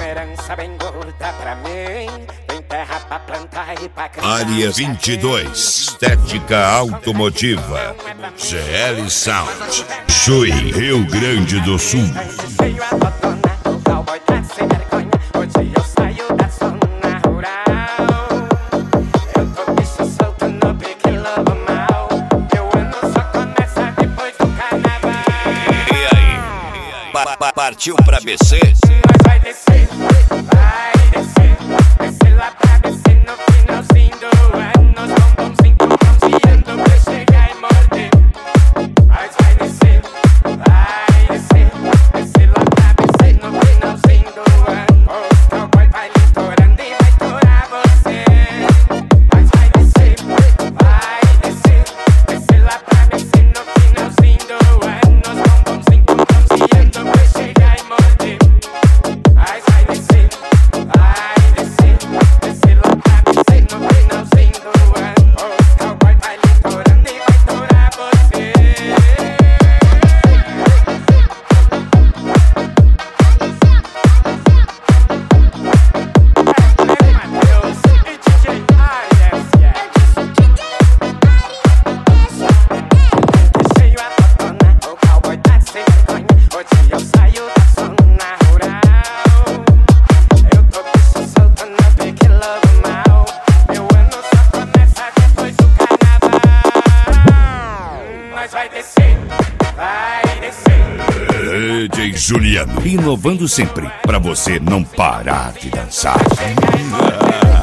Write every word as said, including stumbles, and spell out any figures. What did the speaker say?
herança bem gorda pra mim. Tem terra pra plantar e pra criar. Área vinte e dois, estética automotiva, C L Sound, Chuí, Rio Grande do Sul. Cheio a totona, o cowboy tá sem vergonha. Hoje eu saio da zona rural. Eu tô bicho solto no pique lobo mal. Meu ano só começa depois do carnaval. E aí? Pa -pa Partiu pra B C? Nós vai descer, vai descer. Descer lá pra B C no finalzinho do ano. Os bombonzinhos tão bronzeando pra chegar e morder. Nós vai descer, vai descer. Descer lá pra B C no finalzinho do ano. Os cowboy vai litorando e vai torar você. Nós vai descer, vai descer. Descer lá pra B C no finalzinho do ano. Os bombonzinhos tão bronzeando pra chegar e morder. Nós vai descer, vai descer. Descer lá pra B C no finalzinho do ano. Os cowboy vai litorando e vai torar você. Mateus e D J Arias, yeah. Cheio a totona, o cowboy tá sem vergonha. Hoje eu saio da zona rural. Eu tô bicho solto no pique lobo mal. Meu ano só começa depois do carnaval. Nós vai descer, vai descer. D J Juliano, inovando sempre, pra você não parar de dançar. Chegar e morder.